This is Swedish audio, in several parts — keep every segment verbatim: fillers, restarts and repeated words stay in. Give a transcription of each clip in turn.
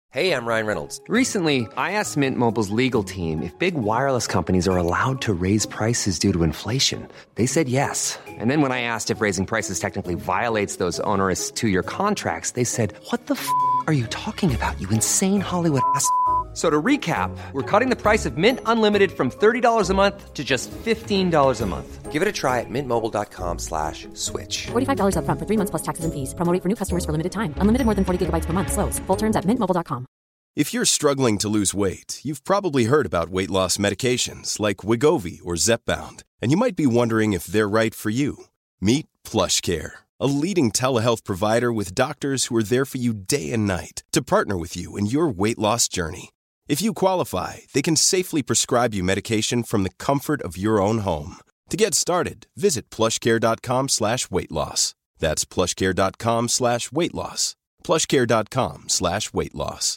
Hey, I'm Ryan Reynolds. Recently, I asked Mint Mobile's legal team if big wireless companies are allowed to raise prices due to inflation. They said yes. And then when I asked if raising prices technically violates those onerous two-year contracts, they said, "What the f*** are you talking about, you insane Hollywood ass?" So to recap, we're cutting the price of Mint Unlimited from thirty dollars a month to just fifteen dollars a month. Give it a try at mintmobile.com slash switch. forty-five dollars up front for three months plus taxes and fees. Promo rate for new customers for limited time. Unlimited more than forty gigabytes per month. Slows full terms at mint mobile dot com. If you're struggling to lose weight, you've probably heard about weight loss medications like Wegovy or Zepbound, and you might be wondering if they're right for you. Meet PlushCare, a leading telehealth provider with doctors who are there for you day and night to partner with you in your weight loss journey. If you qualify, they can safely prescribe you medication from the comfort of your own home. To get started, visit plushcare.com slash weight loss. That's plushcare.com slash weight loss. plushcare.com slash weight loss.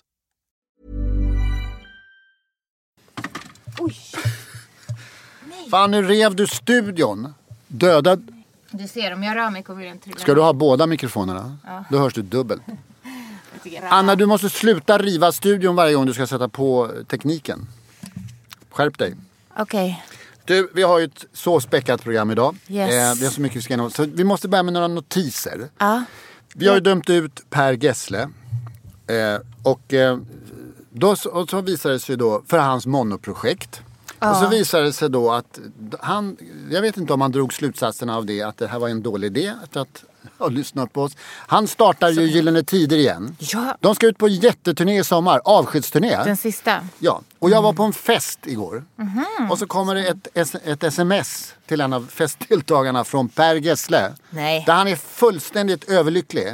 Oj. Fan, nu rev du studion. Dödad. Du ser, om jag rör mig kommer den trilla. Ska du ha båda mikrofonerna? Ja. Då hörs du dubbelt. Anna, du måste sluta riva studion varje gång du ska sätta på tekniken. Skärp dig. Okej. Okay. Du, vi har ju ett så späckat program idag. Yes. Eh, vi har så mycket vi ska igenom. Så vi måste börja med några notiser. Ja. Vi har ju dömt ut Per Gessle. Eh, och eh, då och så visade det sig då för hans monoprojekt. Ja. Och så visade det sig då att han, jag vet inte om han drog slutsatserna av det, att det här var en dålig idé att, att ha lyssnat på oss. Han startar ju Gyllene Tider igen. Ja. De ska ut på jätteturné i sommar, avskedsturné. Den sista. Ja, och jag var på en fest igår. Mm-hmm. Och så kommer det ett, ett sms till en av festdeltagarna från Per Gessle. Nej. Där han är fullständigt överlycklig.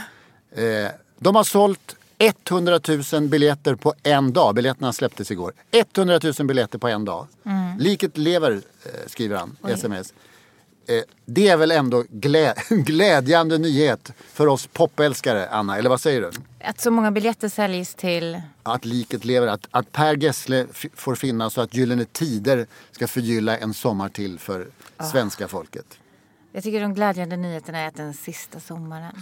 Eh, de har sålt hundratusen biljetter på en dag. Biljetterna släpptes igår. hundratusen biljetter på en dag. Mm. Liket lever, eh, skriver han i sms. Eh, det är väl ändå glä- glädjande nyhet för oss popälskare, Anna. Eller vad säger du? Att så många biljetter säljs till... Att liket lever. Att, att Per Gessle f- får finnas så att Gyllene Tider ska förgylla en sommar till för oh. svenska folket. Jag tycker de glädjande nyheterna är att den sista sommaren.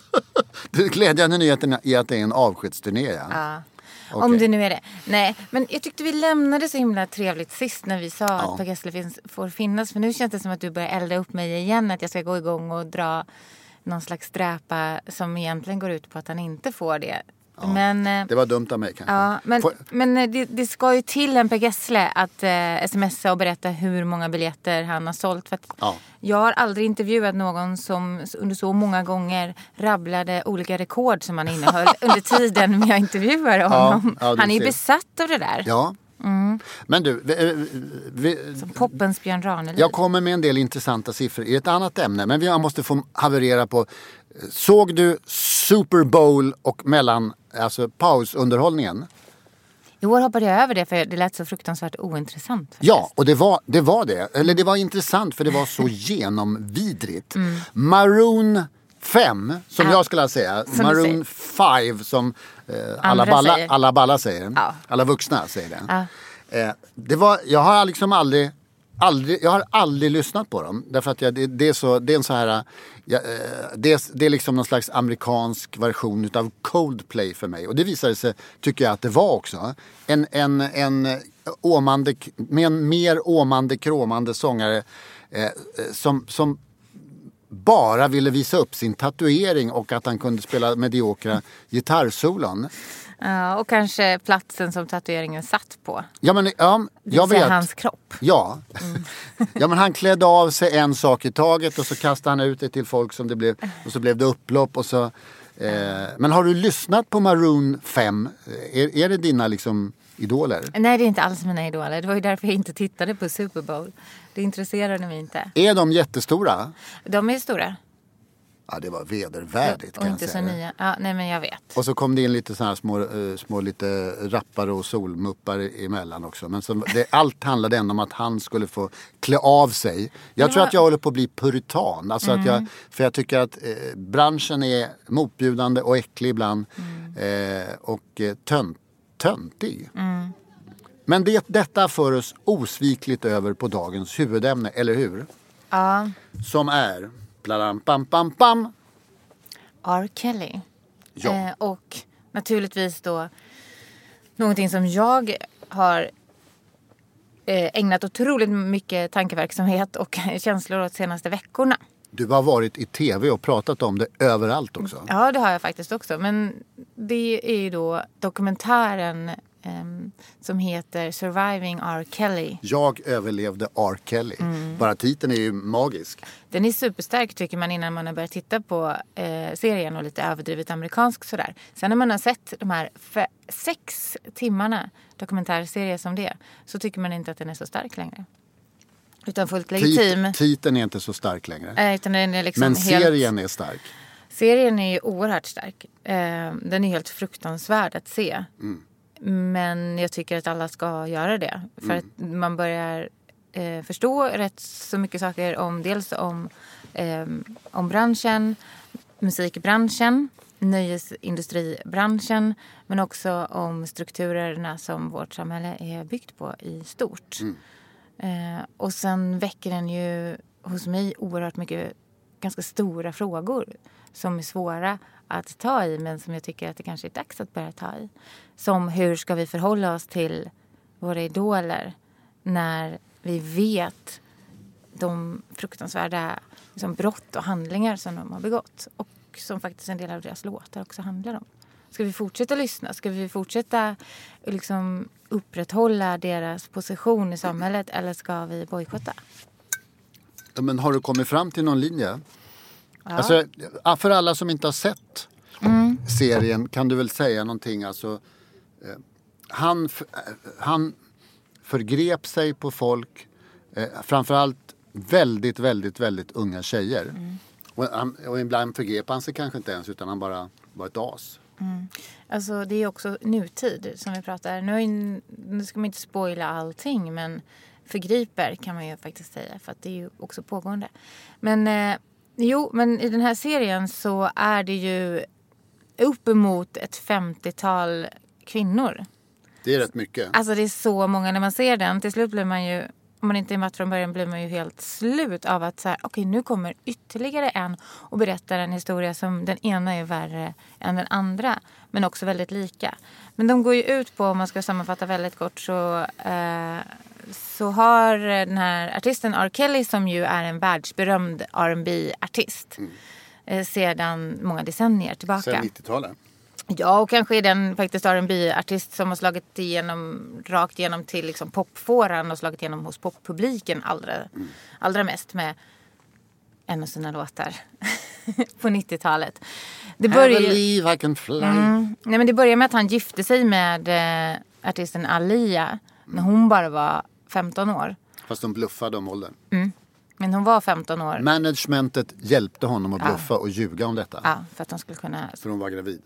Det glädjande nyheterna är att det är en avskedsturné. Ja. Ja. Okay. Om det nu är det. Nej, men jag tyckte vi lämnade så himla trevligt sist när vi sa ja. att Per Gessle finns, får finnas. För nu känns det som att du börjar elda upp mig igen. Att jag ska gå igång och dra någon slags dräpa som egentligen går ut på att han inte får det. Ja, men, det var dumt av mig kanske. Ja, men får... men det, det ska ju till en Per Gessle att eh, smsa och berätta hur många biljetter han har sålt. För att ja. Jag har aldrig intervjuat någon som under så många gånger rabblade olika rekord som han innehöll under tiden jag intervjuade honom. Ja, ja, han är ju besatt av det där. Ja. Mm. Men du, vi, vi, som poppens Björn Ranelid. Jag kommer med en del intressanta siffror i ett annat ämne, men vi måste få haverera på. Såg du Super Bowl och mellan, alltså pausunderhållningen? I år hoppade jag över det för det lät så fruktansvärt ointressant. Faktiskt. Ja, och det var, det var det. Eller det var intressant för det var så genomvidrigt. Mm. Maroon fem, som ja. jag skulle säga. Som Maroon fem, som eh, alla, balla, säger. alla balla säger. Ja. Alla vuxna säger det. Ja. Eh, det var, jag har liksom aldrig... Aldrig, jag har aldrig lyssnat på dem. Därför att jag, det, det, är så, det är en så här... Jag, det, är, det är liksom någon slags amerikansk version utav Coldplay för mig. Och det visade sig, tycker jag att det var också. En, en, en åmande, med en mer åmande, kråmande sångare eh, som, som bara ville visa upp sin tatuering och att han kunde spela mediokra gitarrsolon. Ja, och kanske platsen som tatueringen satt på. Ja, men ja, jag vet. Hans kropp. Ja. Mm. Ja, men han klädde av sig en sak i taget och så kastade han ut det till folk som det blev. Och så blev det upplopp och så... Eh, men har du lyssnat på Maroon fem? Är, är det dina liksom idoler? Nej, det är inte alls mina idoler. Det var ju därför jag inte tittade på Super Bowl. Det intresserade mig inte. Är de jättestora? De är stora. Ja, det var vedervärdigt och inte så nya. Ja, nej men jag vet. Och så kom det in lite såna här små, uh, små lite rappare och solmuppar emellan också. Men så, det, allt handlade ändå om att han skulle få klä av sig. Jag det tror var... att jag håller på att bli puritan. Alltså mm. att jag, för jag tycker att eh, branschen är motbjudande och äcklig ibland. Mm. Eh, och eh, tönt, töntig. Mm. Men det, detta för oss osvikligt över på dagens huvudämne, eller hur? Ja. Som är... Pam, pam, pam, pam. R. Kelly. Ja. Eh, och naturligtvis då någonting som jag har ägnat otroligt mycket tankeverksamhet och känslor åt de senaste veckorna. Du har varit i tv och pratat om det överallt också. Ja, det har jag faktiskt också. Men det är ju då dokumentären um, som heter Surviving R. Kelly. Jag överlevde R. Kelly. Mm. Bara titeln är ju magisk. Den är superstark tycker man innan man har börjat titta på eh, serien och lite överdrivet amerikansk sådär. Sen när man har sett de här för sex timmarna dokumentärserie som det, så tycker man inte att den är så stark längre. Utan fullt legitim. Tit- titeln är inte så stark längre. Äh, utan den är liksom Men helt... serien är stark. Serien är ju oerhört stark. Eh, den är helt fruktansvärd att se. Mm. Men jag tycker att alla ska göra det. För mm. att man börjar eh, förstå rätt så mycket saker om dels om, eh, om branschen, musikbranschen, nöjesindustribranschen, men också om strukturerna som vårt samhälle är byggt på i stort. Mm. Eh, och sen väcker den ju hos mig oerhört mycket ganska stora frågor som är svåra att ta i, men som jag tycker att det kanske är dags att börja ta i. Som hur ska vi förhålla oss till våra idoler när vi vet de fruktansvärda liksom, brott och handlingar som de har begått och som faktiskt en del av deras låtar också handlar om. Ska vi fortsätta lyssna? Ska vi fortsätta liksom, upprätthålla deras position i samhället eller ska vi bojkotta? Ja, men har du kommit fram till någon linje? Ja. Alltså, för alla som inte har sett mm. serien kan du väl säga någonting. Alltså, eh, han, han förgrep sig på folk, eh, framförallt väldigt, väldigt, väldigt unga tjejer. Mm. Och, han, och ibland förgrep han sig kanske inte ens utan han bara var ett as. Mm. Alltså det är också nutid som vi pratar. Nu, är, nu ska man inte spoila allting, men förgriper kan man ju faktiskt säga för att det är ju också pågående. Men eh, jo, men i den här serien så är det ju uppemot ett femtiotal kvinnor. Det är rätt mycket. Alltså det är så många när man ser den. Till slut blir man ju, om man inte är med från början, blir man ju helt slut av att så här, okej, nu kommer ytterligare en och berättar en historia som den ena är värre än den andra, men också väldigt lika. Men de går ju ut på, om man ska sammanfatta väldigt kort, så, eh, så har den här artisten R. Kelly, som ju är en världsberömd R and B-artist mm. eh, sedan många decennier tillbaka. Sedan nittiotalet. Ja, och kanske är den faktiskt R and B-artist som har slagit igenom, rakt igenom till liksom popfåran och slagit igenom hos poppubliken allra, mm. allra mest med en av sina låtar på nittiotalet. Det börjar, I believe I can fly. Mm, nej, men det börjar med att han gifte sig med eh, artisten Alia mm. när hon bara var femton år. Fast de bluffade om åldern. Mm. Men hon var femton år. Managementet hjälpte honom att bluffa ja. och ljuga om detta. Ja, för att de skulle kunna... För hon var gravid.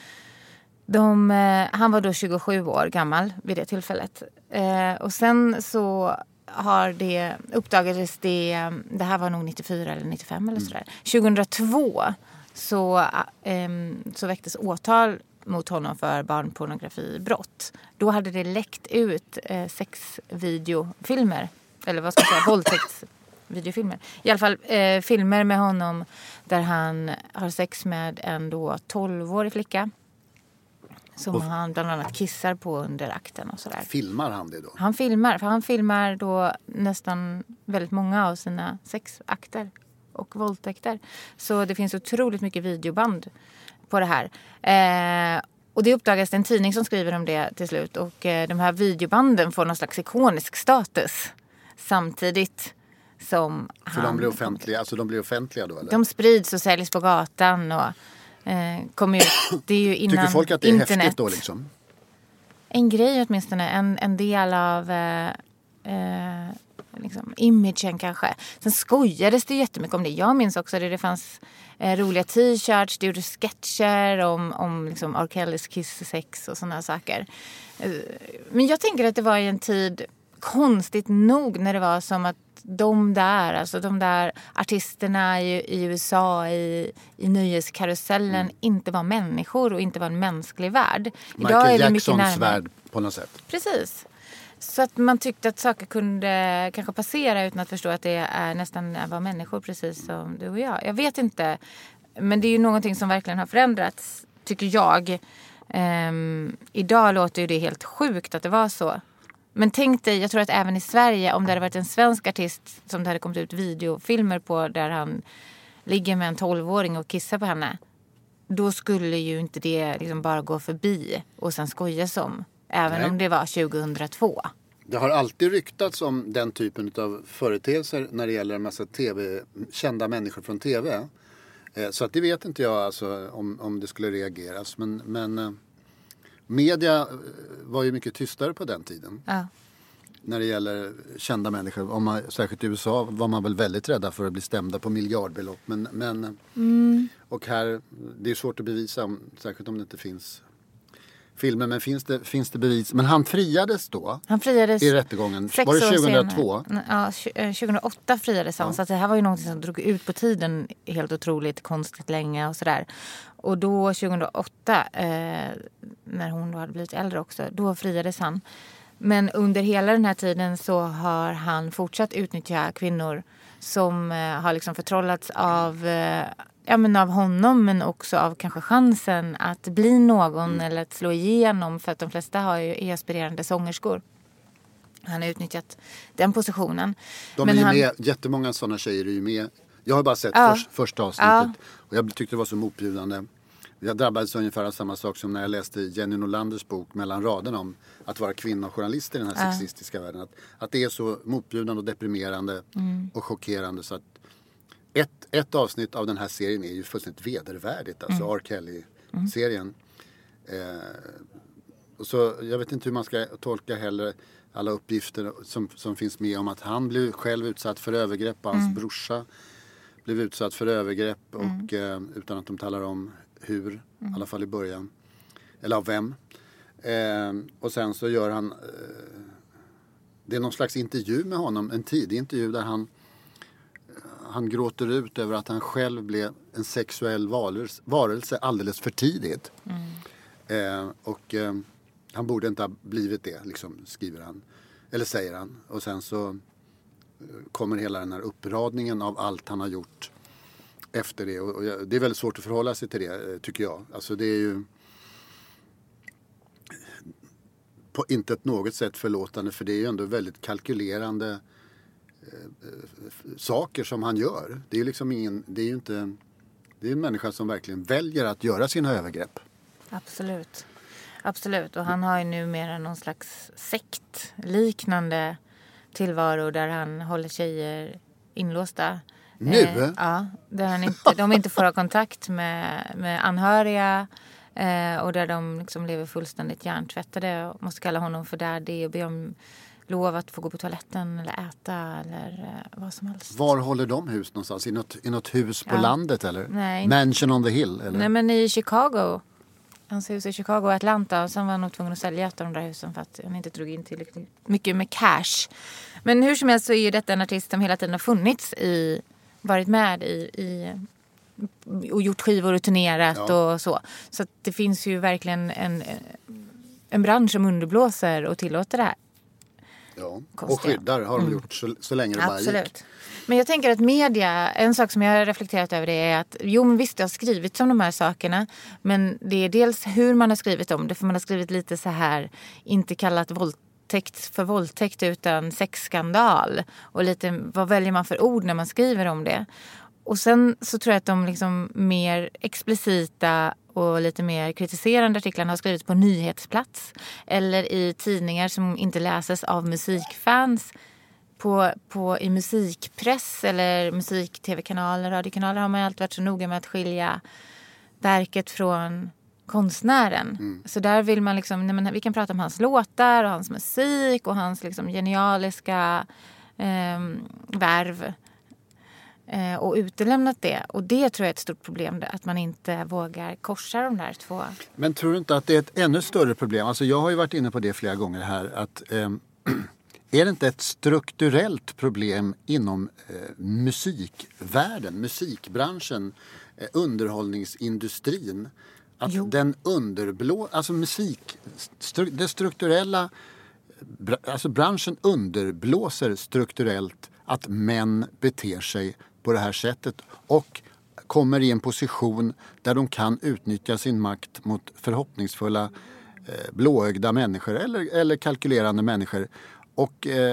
De, eh, han var då tjugosju år gammal vid det tillfället. Eh, och sen så har det uppdagades det, det här var nog nittiofyra eller nittiofem eller sådär. tjugohundratvå så, eh, så väcktes åtal mot honom för barnpornografibrott. Då hade det läckt ut eh, sex videofilmer, eller vad ska jag säga, våldtäktsvideofilmer. I alla fall eh, filmer med honom där han har sex med en då tolvårig flicka. Som och, han bland annat kissar på under akten och sådär. Filmar han det då? Han filmar, för han filmar då nästan väldigt många av sina sexakter och våldtäkter. Så det finns otroligt mycket videoband på det här. Eh, och det uppdagas en tidning som skriver om det till slut. Och eh, de här videobanden får någon slags ikonisk status samtidigt som för han... de blir offentliga, alltså de blir offentliga då, eller? De sprids och säljs på gatan och... Eh, kom ut. Det är ju innan tycker folk att det är internet. Häftigt då liksom? En grej åtminstone. En, en del av eh, eh, liksom, imagen kanske. Sen skojades det jättemycket om det. Jag minns också att det, det fanns eh, roliga t-shirts. Det gjordes sketcher om, om liksom, R. Kellys kiss-sex och sådana saker. Eh, men jag tänker att det var i en tid konstigt nog när det var som att de där, alltså de där artisterna i, i U S A i, i nöjeskarusellen mm. inte var människor och inte var en mänsklig värld. Michael Idag är det Jacksons mycket värld på något sätt. Precis. Så att man tyckte att saker kunde kanske passera utan att förstå att det är nästan var människor precis som du och jag. Jag vet inte, men det är ju någonting som verkligen har förändrats, tycker jag. Um, idag låter ju det helt sjukt att det var så. Men tänk dig, jag tror att även i Sverige, om det hade varit en svensk artist som det hade kommit ut videofilmer på där han ligger med en tolvåring och kissar på henne, då skulle ju inte det liksom bara gå förbi och sen skojas om. Även Nej. om det var tjugohundratvå. Det har alltid ryktats om den typen av företeelser när det gäller en massa TV, kända människor från tv. Så att det vet inte jag alltså, om, om det skulle reageras. Men, men media var ju mycket tystare på den tiden. Ja. När det gäller kända människor. Om man, särskilt i U S A var man väl väldigt rädda för att bli stämda på miljardbelopp. Men, men, mm. Och här, det är svårt att bevisa, särskilt om det inte finns filmer. Men finns det, finns det bevis? Men han friades då han friades i rättegången. Var det tjugohundratvå? Ja, tjugohundraåtta friades han. Ja. Så att det här var ju något som drog ut på tiden helt otroligt konstigt länge och sådär. Och då tjugohundraåtta, eh, när hon då hade blivit äldre också, då friades han. Men under hela den här tiden så har han fortsatt utnyttja kvinnor som eh, har liksom förtrollats av, eh, ja, men av honom, men också av kanske chansen att bli någon mm. eller att slå igenom, för att de flesta har ju är aspirerande sångerskor. Han har utnyttjat den positionen. De men är ju han... med, jättemånga sådana tjejer är ju med. Jag har bara sett ja. för, första avsnittet ja. och jag tyckte det var så motbjudande. Jag drabbades ungefär av samma sak som när jag läste Jenny Norlanders bok Mellan raderna om att vara kvinna och journalist i den här ja. sexistiska världen. Att, att det är så motbjudande och deprimerande mm. och chockerande så att ett, ett avsnitt av den här serien är ju fullständigt vedervärdigt. Alltså mm. R. Kelly-serien. Mm. Eh, och så, jag vet inte hur man ska tolka heller alla uppgifter som, som finns med om att han blev själv utsatt för övergrepp och hans mm. brorsa blev utsatt för övergrepp mm. och eh, utan att de talar om hur, mm. i alla fall i början. Eller av vem. Eh, och sen så gör han... Eh, det är någon slags intervju med honom. En tidig intervju där han... Eh, han gråter ut över att han själv blev en sexuell varelse, varelse alldeles för tidigt. Mm. Eh, och eh, han borde inte ha blivit det, liksom, skriver han. Eller säger han. Och sen så kommer hela den här uppradningen av allt han har gjort efter det. Och det är väldigt svårt att förhålla sig till det, tycker jag. Alltså det är ju på inte ett något sätt förlåtande, för det är ju ändå väldigt kalkylerande eh, saker som han gör. Det är ju liksom ingen, det är ju inte, det är en människa som verkligen väljer att göra sina övergrepp. Absolut. Absolut. Och han har ju numera någon slags sekt liknande tillvaro där han håller tjejer inlåsta. Nu? Eh, ja, där han inte, de inte får ha kontakt med, med anhöriga eh, och där de liksom lever fullständigt hjärntvättade och måste kalla honom för daddy och be om lov att få gå på toaletten eller äta eller eh, vad som helst. Var håller de hus någonstans? I något, i något hus på ja. landet eller? Nej. Mansion on the hill? Eller? Nej, men i Chicago. Hans hus i Chicago och Atlanta, och sen var han nog tvungen att sälja ett av de där husen för att han inte drog in tillräckligt mycket med cash. Men hur som helst så är ju detta en artist som hela tiden har funnits i, varit med i, i och gjort skivor och turnerat ja. och så. Så att det finns ju verkligen en, en bransch som underblåser och tillåter det här. Ja, konstiga. Och skyddar har de mm. gjort så, så länge det bara Absolut. gick. Men jag tänker att media, en sak som jag har reflekterat över det är att jo, men visst, det har skrivits om de här sakerna, men det är dels hur man har skrivit om det, för man har skrivit lite så här, inte kallat våldtäkt för våldtäkt utan sexskandal, och lite vad väljer man för ord när man skriver om det. Och sen så tror jag att de liksom mer explicita och lite mer kritiserande artiklarna har skrivits på nyhetsplats eller i tidningar som inte läses av musikfans. På, på, i musikpress eller musik-tv-kanaler, radiokanaler har man alltid varit så noga med att skilja verket från konstnären. Mm. Så där vill man liksom, nej men vi kan prata om hans låtar och hans musik och hans liksom genialiska eh, värv. Eh, och utelämnat det. Och det tror jag är ett stort problem, att man inte vågar korsa de där två. Men tror du inte att det är ett ännu större problem? Alltså jag har ju varit inne på det flera gånger här, att eh, är det inte ett strukturellt problem inom eh, musikvärlden, musikbranschen, eh, underhållningsindustrin, att jo. den underblå, alltså musik, stru, det strukturella, bra, alltså branschen underblåser strukturellt att män beter sig på det här sättet och kommer i en position där de kan utnyttja sin makt mot förhoppningsfulla eh, blåögda människor eller, eller kalkylerande människor. Och eh,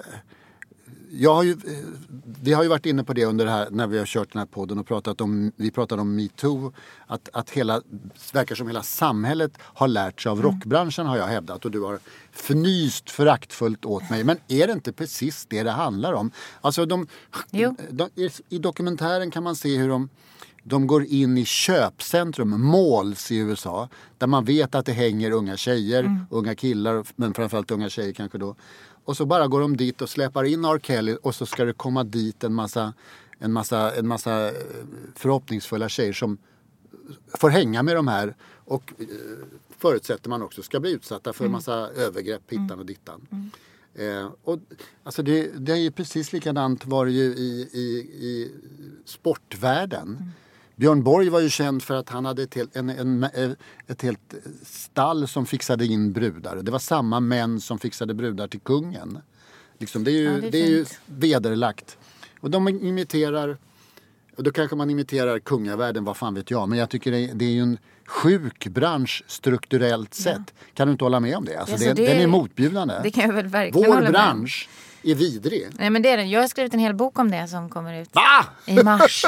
jag har ju, vi har ju varit inne på det under det här, när vi har kört den här podden och pratat om, vi pratade om MeToo, att, att hela, verkar som hela samhället har lärt sig av rockbranschen, har jag hävdat, och du har fnyst föraktfullt åt mig. Men är det inte precis det det handlar om? Alltså de, de, i dokumentären kan man se hur de De går in i köpcentrum, malls i U S A, där man vet att det hänger unga tjejer, mm. unga killar, men framförallt unga tjejer kanske då. Och så bara går de dit och släpar in R. Kelly, och så ska det komma dit en massa, en massa, en massa förhoppningsfulla tjejer som får hänga med de här, och förutsätter man också ska bli utsatta för en massa mm. övergrepp, hittan och dittan. Mm. Eh, och, alltså det, det är ju precis likadant var det ju i, i, i sportvärlden. Mm. Björn Borg var ju känd för att han hade ett helt, en, en, ett helt stall som fixade in brudar. Det var samma män som fixade brudar till kungen. Liksom, det är ju, ja, det är det är ju vederlagt. Och de imiterar, och då kanske man imiterar kungavärlden, vad fan vet jag. Men jag tycker det, det är ju en sjuk bransch strukturellt sett. Ja. Kan du inte hålla med om det? Alltså ja, det, det den är motbjudande. Det kan jag väl verkligen Vår hålla bransch med. Är vidrig. Nej, men det är den. Jag har skrivit en hel bok om det som kommer ut Va? i mars.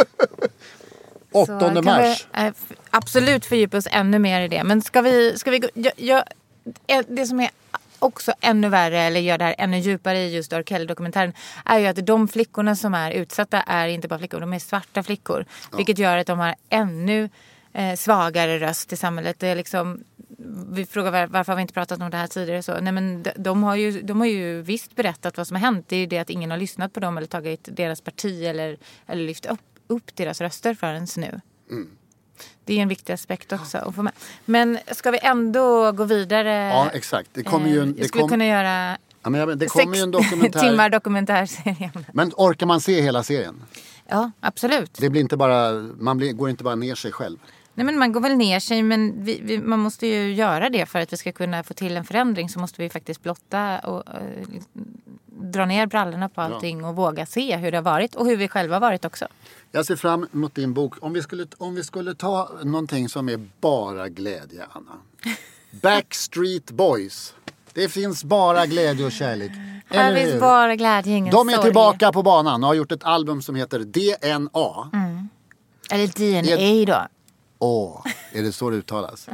åttonde mars. Vi, äh, absolut fördjupa oss ännu mer i det. Men ska vi, ska vi gå, jag, jag, det som är också ännu värre, eller gör det här ännu djupare i just R. Kelly-dokumentären, är ju att de flickorna som är utsatta är inte bara flickor, de är svarta flickor. Ja. Vilket gör att de har ännu eh, svagare röst i samhället. Det är liksom, vi frågar var, varför har vi inte pratat om det här tidigare. Så, nej, men de, de, har ju, de har ju visst berättat vad som har hänt. Det är ju det att ingen har lyssnat på dem eller tagit deras parti eller, eller lyft upp upp deras röster förrän nu. Mm. Det är en viktig aspekt också att få med. Men ska vi ändå gå vidare? Ja, exakt. Det kommer ju en, det jag skulle kom... kunna göra ja, men det kommer sex ju en dokumentär... timmar dokumentärserien. Men orkar man se hela serien? Ja, absolut. Det blir inte bara, man blir, går inte bara ner sig själv. Nej, men man går väl ner sig, men vi, vi, man måste ju göra det för att vi ska kunna få till en förändring, så måste vi faktiskt blotta och uh, dra ner brallorna på allting ja. Och våga se hur det har varit och hur vi själva har varit också. Jag ser fram emot din bok. Om vi skulle, om vi skulle ta någonting som är bara glädje, Anna. Backstreet Boys. Det finns bara glädje och kärlek. Här finns bara glädje, ingen De är sorg. Tillbaka på banan och har gjort ett album som heter D N A. Mm. Eller D N A då. Åh, är det så det uttalas?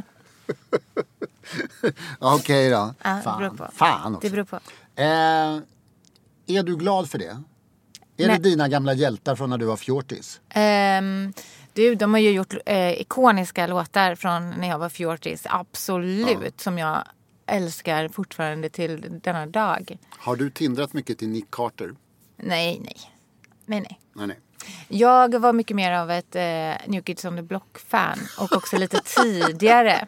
Okej okay då. Ja, fan. Det beror på. Fan också. Det beror på. Eh, är du glad för det? Är Nej. det dina gamla hjältar från när du var fjortis? Um, du, de har ju gjort eh, ikoniska låtar från när jag var fjortis. Absolut, ja. Som jag älskar fortfarande till denna dag. Har du tindrat mycket till Nick Carter? Nej, nej. Nej, nej. Nej, nej. Jag var mycket mer av ett eh, New Kids on the Block-fan. Och också lite tidigare.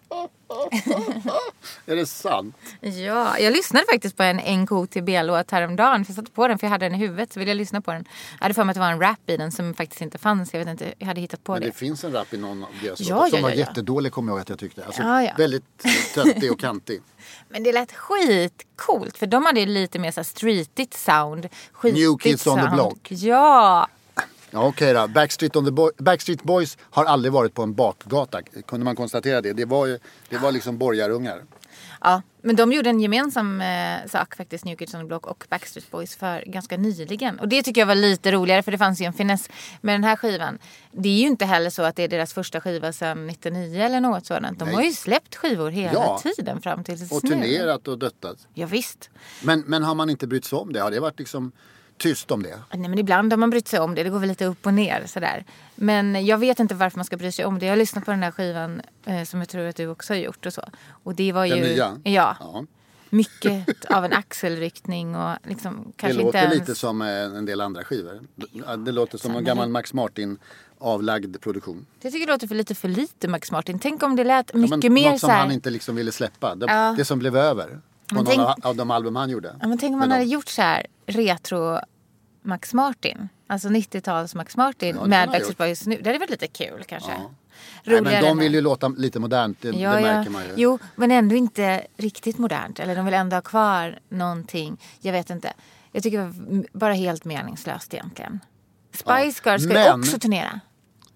Är det sant? Ja, jag lyssnade faktiskt på en N K T B-låt häromdagen. För jag satte på den för jag hade den i huvudet. Så ville jag lyssna på den. Jag hade för mig att det var en rap i den som faktiskt inte fanns. Jag vet inte, jag hade hittat på Men det. Men det finns en rap i någon av deras ja, låtar som ja, var ja, ja. jättedålig, kommer jag ihåg att jag tyckte. Alltså, ja, ja. Väldigt töttig och kantig. Men det lät skitcoolt. För de hade ju lite mer så här streetigt sound. New Kids sound. on the Block. Ja. Ja, okej okay då. Backstreet, on the Bo- Backstreet Boys har aldrig varit på en bakgata. Kunde man konstatera det? Det var, ju, det var liksom borgarungar. Ja, men de gjorde en gemensam eh, sak faktiskt, New Kids on the Block och Backstreet Boys, för ganska nyligen. Och det tycker jag var lite roligare, för det fanns ju en finess med den här skivan. Det är ju inte heller så att det är deras första skiva sedan nittionio eller något sådant. De Nej. har ju släppt skivor hela ja. tiden fram till och nu. Turnerat och döttat. Ja, visst. Men, men har man inte brytt sig om det? Har det varit liksom... tyst om det? Nej, men ibland har man brytt sig om det. Det går väl lite upp och ner sådär. Men jag vet inte varför man ska bry sig om det. Jag har lyssnat på den här skivan eh, som jag tror att du också har gjort och så. Och det var ju... Den nya? Ja. ja. Mycket av en axelryckning och liksom kanske det inte låter ens... lite som en del andra skivor. Det låter som en gammal Max Martin avlagd produktion. Jag tycker det låter för lite för lite Max Martin. Tänk om det lät mycket ja, mer något som så här... han inte liksom ville släppa. Det, ja. det som blev över. På tänk... någon av de album han gjorde. Ja, men tänk om man hade gjort så här retro Max Martin. Alltså nittio-tals Max Martin ja, med Backstreet Boys nu. Det hade varit lite kul kanske. Ja. Nej, men de vill ju låta lite modernt, det, ja, det ja. märker man ju. Jo, men ändå inte riktigt modernt. Eller de vill ändå ha kvar någonting. Jag vet inte. Jag tycker det var bara helt meningslöst egentligen. Spice Girls ska men, också turnera.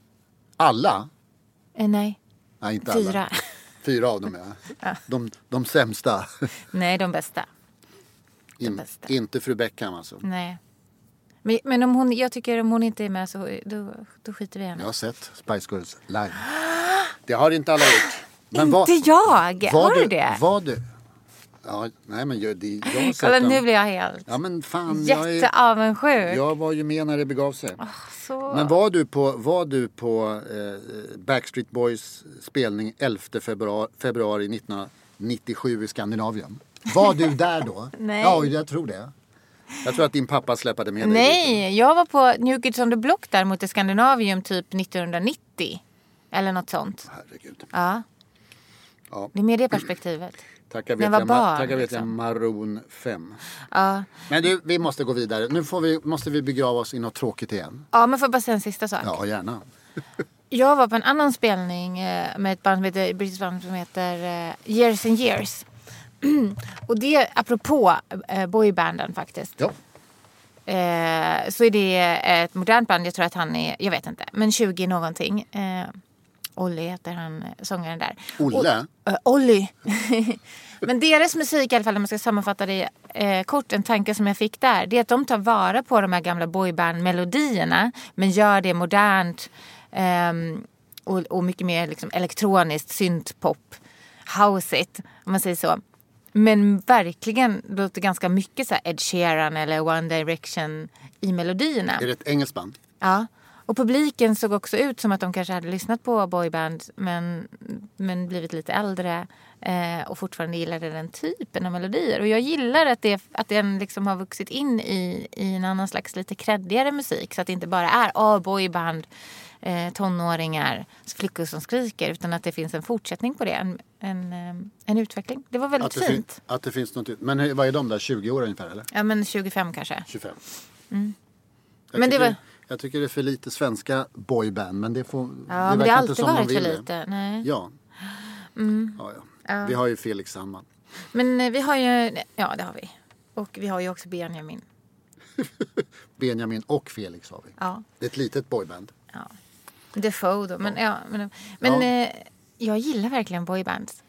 Alla? Eh, nej. Nej, inte Fyra. alla. Fyra av dem, ja. ja. De, de sämsta. Nej, de bästa. De In, bästa. Inte fru Beckham alltså. Nej. Men, men om hon, jag tycker om hon inte är med så då, då skiter vi i henne. Jag har sett Spice Girls live. Det har inte alla gjort. Men inte var, jag! Var har du du det? Var du? Ja, nej men jag, det, jag har sett Kolla, dem. Nu blir jag helt Ja, men fan, jag, är, jätteavundsjuk. jag var ju med när det begav sig. Oh, så. Men var du på, var du på eh, Backstreet Boys spelning elfte februari, februari nittonhundranittiosju i Skandinavien? Var du där då? Nej. Ja, jag tror det. Jag tror att din pappa släppade med dig. Nej, jag var på New Kids on the Block där mot Skandinavium typ nittonhundranittio. Eller något sånt. Herregud. Ja. Ja. Det är med det perspektivet. Tackar Men vet vad jag, barn, tackar vet jag liksom. Maroon fem. Ja. Men du, vi måste gå vidare. Nu får vi, måste vi begrava oss i något tråkigt igen. Ja, men får jag bara säga en sista sak. Ja, gärna. Jag var på en annan spelning eh, med ett band som heter, British band som heter eh, Years and Years. Och det, apropå eh, boybanden faktiskt. Ja. Eh, så är det ett modernt band. Jag tror att han är, jag vet inte, men tjugo någonting. Eh, Olli heter han, sångaren där. Olle? Och, uh, Olli. Men deras musik i alla fall, om man ska sammanfatta det eh, kort, en tanke som jag fick där, det är att de tar vara på de här gamla boyband-melodierna men gör det modernt eh, och, och mycket mer liksom, elektroniskt, syntpop, houseigt, om man säger så. Men verkligen låter ganska mycket så här Ed Sheeran eller One Direction i melodierna. Är det ett engelskt band? Ja. Och publiken såg också ut som att de kanske hade lyssnat på boyband men, men blivit lite äldre eh, och fortfarande gillade den typen av melodier. Och jag gillar att, det, att den liksom har vuxit in i, i en annan slags lite kreddigare musik. Så att det inte bara är oh, boyband, eh, tonåringar, flickor som skriker. Utan att det finns en fortsättning på det, en, en, en utveckling. Det var väldigt att det fint. Fin- att det finns något ut- Men hur, vad är de där, tjugo år ungefär eller? Ja, men tjugofem kanske. tjugofem. Mm. Jag Men det tycker, var... jag tycker det är för lite svenska boyband. Men det får... Ja, det men det verkar har inte alltid som de varit för vill det. lite. Nej. Ja. Mm. Ja, ja. Ja. Vi har ju Felix Sandman. Men eh, vi har ju... Ja, det har vi. Och vi har ju också Benjamin. Benjamin och Felix har vi. Ja. Det är ett litet boyband. Ja. Defoe då. Men, ja. Ja, men, men Ja. eh, jag gillar verkligen boybands.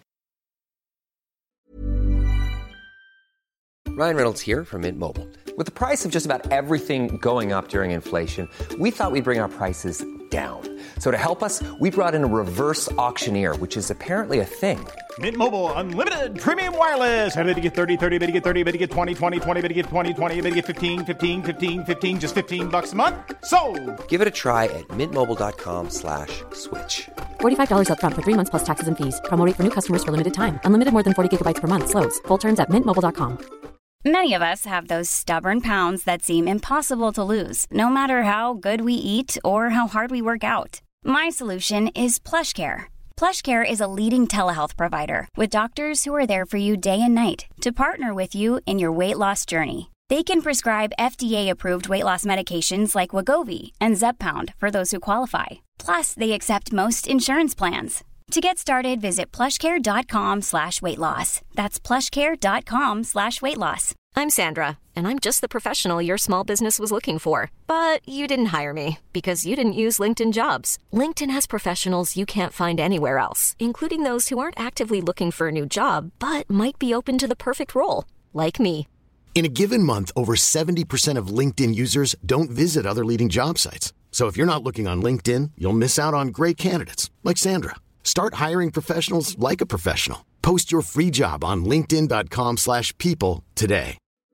Ryan Reynolds here from Mint Mobile. With the price of just about everything going up during inflation, we thought we'd bring our prices down. So to help us, we brought in a reverse auctioneer, which is apparently a thing. Mint Mobile Unlimited Premium Wireless. How to get thirty, thirty, bit to get thirty, bit to get twenty, twenty, twenty, bit to get twenty, twenty, bit to get fifteen, fifteen, fifteen, fifteen, just fifteen bucks a month? Sold! Give it a try at mintmobile.com slash switch. forty-five dollars up front for three months plus taxes and fees. Promo rate for new customers for limited time. Unlimited more than forty gigabytes per month. Slows full terms at mint mobile dot com. Many of us have those stubborn pounds that seem impossible to lose, no matter how good we eat or how hard we work out. My solution is PlushCare. PlushCare is a leading telehealth provider with doctors who are there for you day and night to partner with you in your weight loss journey. They can prescribe F D A-approved weight loss medications like Wegovy and Zepbound for those who qualify. Plus, they accept most insurance plans. To get started, visit plushcare.com slash weight loss. That's plushcare.com slash weight loss. I'm Sandra, and I'm just the professional your small business was looking for. But you didn't hire me because you didn't use LinkedIn Jobs. LinkedIn has professionals you can't find anywhere else, including those who aren't actively looking for a new job, but might be open to the perfect role, like me. In a given month, over seventy percent of LinkedIn users don't visit other leading job sites. So if you're not looking on LinkedIn, you'll miss out on great candidates like Sandra. Start hiring professionals like a professional. Post your free job on linkedin.com slash people today.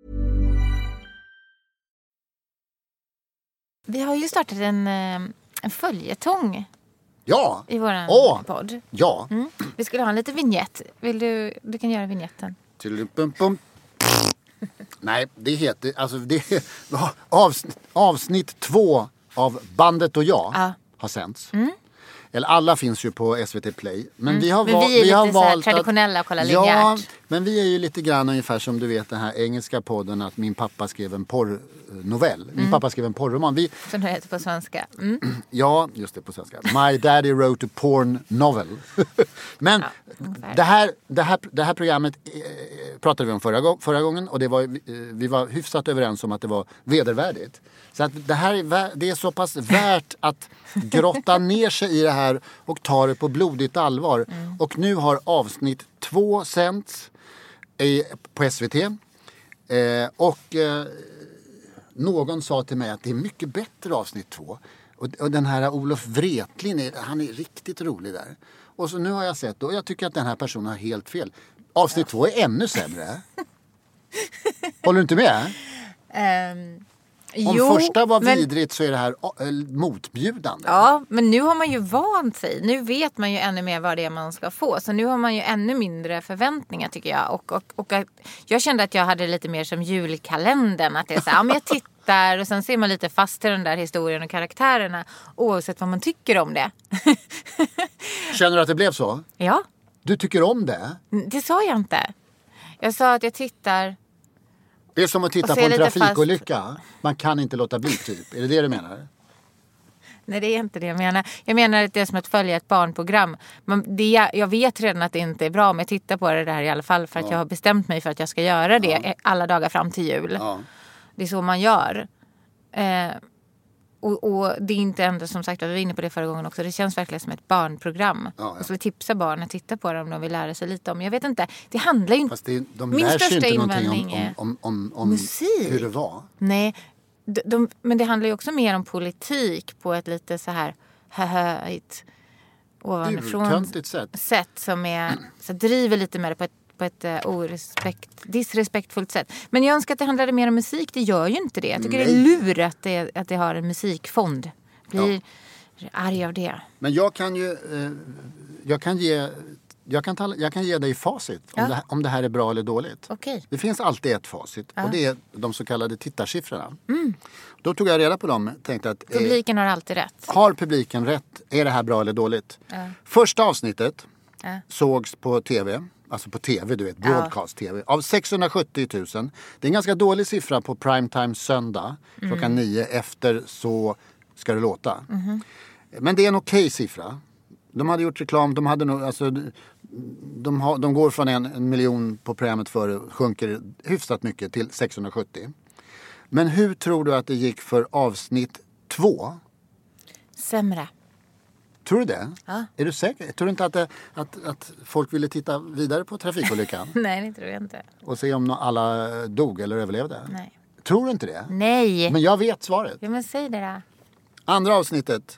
Vi har ju startat en, en följetong Ja. i våran Åh. podd. Ja. Mm. Vi skulle ha en liten vignett. Vill du, du kan göra vignetten. Tuddelupum. Nej, det heter... Alltså, det är, avsnitt, avsnitt två av Bandet och jag Ja. har sänts. Mm. Eller alla finns ju på S V T Play. Men Mm. vi har, Men va- vi är vi har lite så här valt traditionella och att... kolla Ja, linjärt. men vi är ju lite grann ungefär som du vet den här engelska podden att min pappa skrev en porrnovell. Min Mm. pappa skrev en porrroman. Vi, Som det heter på svenska. Mm. Ja, just det på svenska. My daddy wrote a porn novel. Men ungefär. det, här, det, här, det här programmet eh, pratade vi om förra, förra gången och det var, vi var hyfsat överens om att det var vedervärdigt. Så att det här är, det är så pass värt att grotta ner sig i det här och ta det på blodigt allvar. Mm. Och nu har avsnitt två sänds på S V T. Eh, och eh, någon sa till mig att det är mycket bättre avsnitt två. Och, och den här Olof Wretlin, är, han är riktigt rolig där. Och så nu har jag sett och jag tycker att den här personen har helt fel. Avsnitt två är ännu sämre. Håller du inte med? Um, Om jo, första var men... vidrigt så är det här äh, motbjudande. Ja, men nu har man ju vant sig. Nu vet man ju ännu mer vad det är man ska få. Så nu har man ju ännu mindre förväntningar tycker jag. Och, och, och jag kände att jag hade lite mer som julkalendern. Att det är så här, ja, men jag tittar och sen ser man lite fast i den där historien och karaktärerna. Oavsett vad man tycker om det. Känner du att det blev så? Ja. Du tycker om det? Det sa jag inte. Jag sa att jag tittar... Det är som att titta på en trafikolycka. Fast... Man kan inte låta bli typ. Är det det du menar? Nej, det är inte det jag menar. Jag menar att det är som att följa ett barnprogram. Men det, jag vet redan att det inte är bra, men jag tittar på det där i alla fall för att ja. jag har bestämt mig för att jag ska göra det ja. alla dagar fram till jul. Ja. Det är så man gör. Eh, och, och det är inte ändå, som sagt, vi var inne på det förra gången också. Det känns verkligen som ett barnprogram. Ja, ja. Jag skulle tipsa barn att titta på det om de vill lära sig lite om. Jag vet inte, det handlar ju inte... Fast det, de lär sig inte någonting om, om, om, om musik. Hur det var. Nej, de, de, men det handlar ju också mer om politik på ett lite så här höjt ovanifrån sätt. sätt som är, så driver lite med det på ett på ett uh, orespekt, disrespektfullt sätt. Men jag önskar att det handlade mer om musik. Det gör ju inte det. Jag tycker Nej. det är lur att det, att det har en musikfond. Blir ja. arg av det. Men jag kan ju eh, jag kan ge jag kan, ta, jag kan ge dig facit ja. om, det, om det här är bra eller dåligt. Okay. Det finns alltid ett facit ja. och det är de så kallade tittarsiffrorna. Mm. Då tog jag reda på dem. Tänkte att, eh, publiken har alltid rätt. Har publiken rätt? Är det här bra eller dåligt? Ja. Första avsnittet ja. sågs på tv. Alltså på tv, du vet, broadcast-tv. Av sexhundrasjuttio tusen. Det är en ganska dålig siffra på primetime söndag. Mm. Klockan nio efter Så ska det låta. Mm. Men det är en okej siffra. De hade gjort reklam, de hade nog, alltså, de, har, de går från en, en miljon på programmet före, sjunker hyfsat mycket till sexhundrasjuttio. Men hur tror du att det gick för avsnitt två? Sämre. Tror du det? Ja. Är du säker? Tror du inte att, det, att, att folk ville titta vidare på trafikolyckan? Nej, det tror jag inte. Och se om alla dog eller överlevde? Nej. Tror du inte det? Nej. Men jag vet svaret. Ja, men säg det då. Andra avsnittet.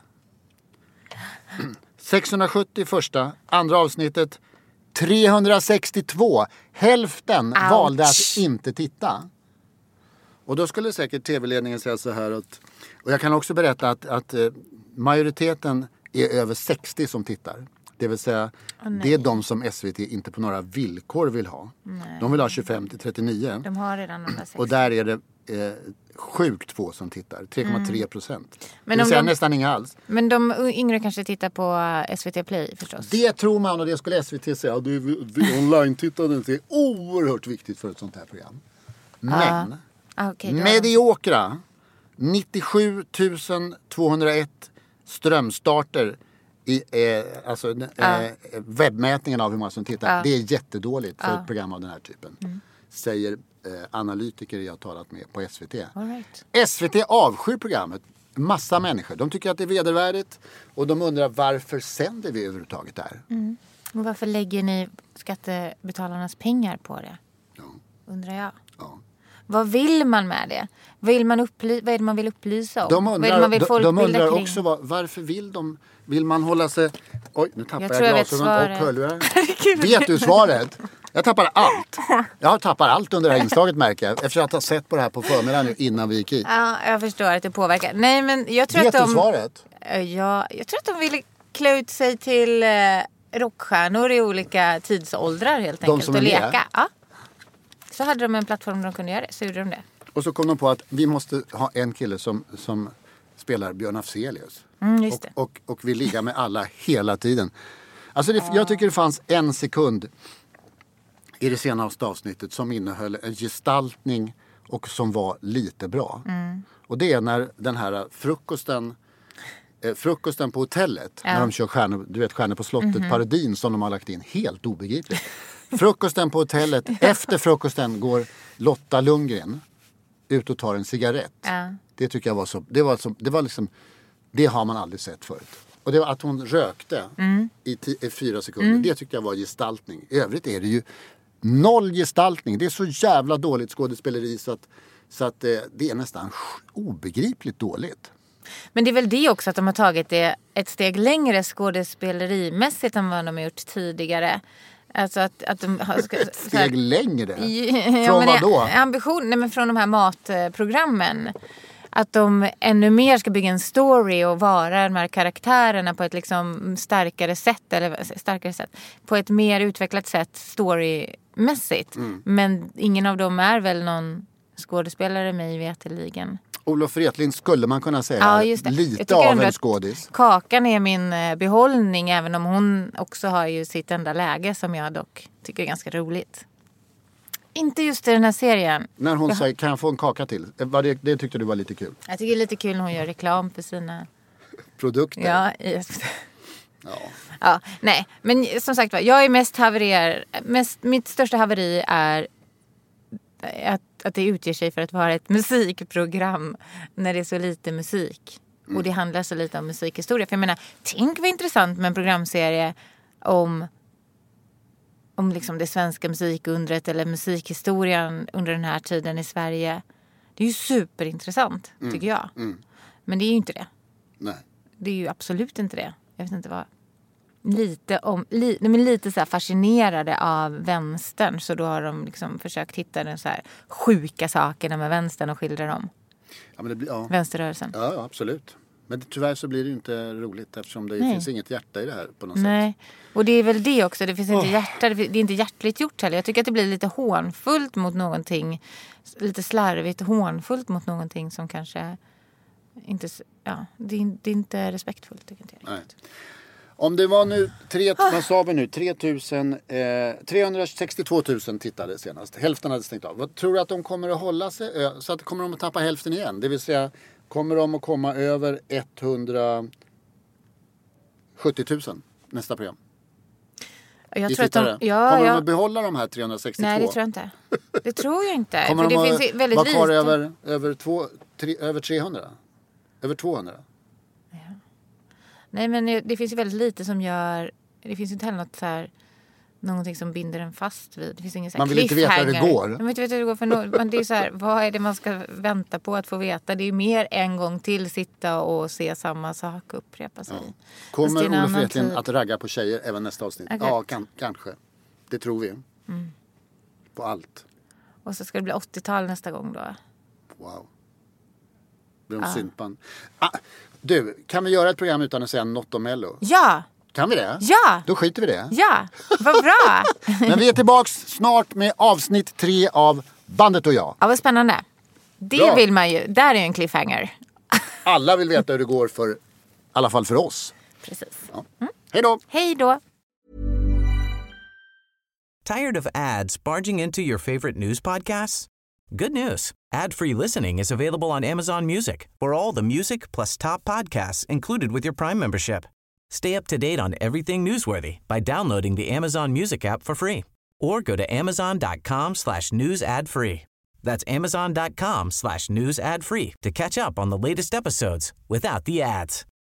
sexhundrasjuttio första. Andra avsnittet. trehundrasextiotvå. Hälften Ouch. valde att inte titta. Och då skulle säkert tv-ledningen säga så här. Att, och jag kan också berätta att, att majoriteten är över sextio som tittar. Det vill säga, oh, det är de som S V T inte på några villkor vill ha. Nej. De vill ha tjugofem till trettionio. De har redan de där sextio. Och där är det eh, sjukt få som tittar. tre komma tre procent. Mm. Det vill säga de, nästan inga alls. Men de yngre kanske tittar på S V T Play förstås. Det tror man, och det skulle S V T säga. Det är online-tittandet är oerhört viktigt för ett sånt här program. Men ah. Ah, okay, mediokra nittiosju tusen tvåhundraett strömstarter i eh, alltså, eh, uh. webbmätningen av hur många som tittar. Uh. Det är jättedåligt för uh. ett program av den här typen. Mm. Säger eh, analytiker jag har talat med på S V T. All right. S V T avskyr programmet. Massa människor. De tycker att det är vedervärdigt. Och de undrar varför sänder vi överhuvudtaget där? Mm. Och varför lägger ni skattebetalarnas pengar på det? Ja. Undrar jag. Ja. Vad vill man med det? Vill man upply- vad är det man vill upplysa om? De undrar, man vill de, de undrar också var, varför vill de... Vill man hålla sig... Oj, nu tappar jag, jag glasögon och hörlurar. Vet du svaret? Jag tappar allt. Jag tappar allt under det här inslaget, märker jag. Efter att ha sett på det här på förmiddagen innan vi gick hit. Ja, jag förstår att det påverkar. Nej, men jag tror Vet att de... du svaret? Ja, jag tror att de ville klä ut sig till eh, rockstjärnor i olika tidsåldrar helt enkelt. De som och är leka. med? Ja. Så hade de en plattform där de kunde göra det. Så gjorde de det. Och så kom de på att vi måste ha en kille som, som spelar Björn Afzelius. Mm, just det. Och, och, och vill ligga med alla hela tiden. Alltså det, jag tycker det fanns en sekund i det senaste avsnittet som innehöll en gestaltning och som var lite bra. Mm. Och det är när den här frukosten eh, frukosten på hotellet, ja. När de kör stjärnor, du vet, stjärnor på slottet, mm-hmm. parodin som de har lagt in, helt obegripligt. Frukosten på hotellet. Efter frukosten går Lotta Lundgren ut och tar en cigarett. Ja. Det tycker jag var så... Det var, så, det var liksom... Det har man aldrig sett förut. Och det var att hon rökte mm. i, t- i fyra sekunder. Mm. Det tyckte jag var gestaltning. I övrigt är det ju noll gestaltning. Det är så jävla dåligt skådespeleri så att, så att eh, det är nästan obegripligt dåligt. Men det är väl det också att de har tagit det ett steg längre skådespelerimässigt än vad de har gjort tidigare. Alltså att, att de har... Ska, ett steg här, längre? I, från ja, vad då? Ambition, nej, men från de här matprogrammen. Att de ännu mer ska bygga en story och vara de här karaktärerna på ett liksom starkare sätt. Eller starkare sätt. På ett mer utvecklat sätt storymässigt. Mm. Men ingen av dem är väl någon skådespelare mig veteligen. Olof Wretlind skulle man kunna säga ja, lite av en skådis. Kakan är min behållning även om hon också har ju sitt enda läge som jag dock tycker är ganska roligt. Inte just i den här serien. När hon jag... säger, kan jag få en kaka till? Det, det tyckte du var lite kul. Jag tycker det är lite kul när hon gör reklam för sina... produkter? Ja, just ja. ja. Nej, men som sagt var, jag är mest haverier... Mest, mitt största haveri är att, att det utger sig för att vara ett musikprogram när det är så lite musik. Mm. Och det handlar så lite om musikhistoria. För jag menar, tänk vad intressant med en programserie om... om liksom det svenska musikundret eller musikhistorien under den här tiden i Sverige. Det är ju superintressant, mm. tycker jag. Mm. Men det är ju inte det. Nej. Det är ju absolut inte det. Jag vet inte vad. Lite, om, li, de är lite så här fascinerade av vänstern. Så då har de liksom försökt hitta den så här sjuka sakerna med vänstern och skildra dem. Ja, men det blir, ja. Vänsterrörelsen. Ja, ja, absolut. Men tyvärr så blir det ju inte roligt eftersom det Nej. finns inget hjärta i det här på något Nej. sätt. Och det är väl det också. Det finns inte oh. hjärta. Det är inte hjärtligt gjort heller. Jag tycker att det blir lite hånfullt mot någonting. Lite slarvigt hånfullt mot någonting som kanske inte... Ja, det är, det är inte respektfullt, tycker jag. Nej. Om det var nu, tre, oh. vad sa vi nu, tre tusen, eh, trehundrasextiotvå tusen tittade senast. Hälften hade stängt av. Vad tror du att de kommer att hålla sig? Så att kommer de att tappa hälften igen? Det vill säga... Kommer de att komma över etthundrasjuttio tusen nästa program? Jag tror att de, ja, kommer ja. de att behålla de här trehundrasextiotvå? Nej, det tror jag inte. Det tror jag inte. Kommer för de det att finns väldigt vara kvar lite. över, över, två, tre, över trehundra? Över tvåhundra? Ja. Nej, men det finns ju väldigt lite som gör... Det finns ju inte heller något så här... Någonting som binder en fast vid. Det finns ingen så här man vill inte veta hur det går. Man vill inte veta hur det går. För no- men det är så här, vad är det man ska vänta på att få veta? Det är mer en gång till sitta och se samma sak upprepa sig. Ja. Kommer Olof Wretlind att ragga på tjejer även nästa avsnitt? Okay. Ja, kan, kanske. Det tror vi. Mm. På allt. Och så ska det bli åttiotal nästa gång då. Wow. Det blir en ja. syntband. Ah, du, kan vi göra ett program utan att säga något om Mello? Ja! Kan vi det? Ja! Då skiter vi det. Ja, vad bra! Men vi är tillbaks snart med avsnitt tre av Bandet och jag. Ja, vad spännande. Det bra. Vill man ju. Där är en cliffhanger. Alla vill veta hur det går för, i alla fall för oss. Precis. Ja. Mm. Hej då! Hej då! Tired of ads barging into your favorite news podcasts? Good news. Ad-free listening is available on Amazon Music for all the music plus top podcasts included with your Prime membership. Stay up to date on everything newsworthy by downloading the Amazon Music app for free or go to amazon.com slash news ad free. That's amazon.com slash news ad free to catch up on the latest episodes without the ads.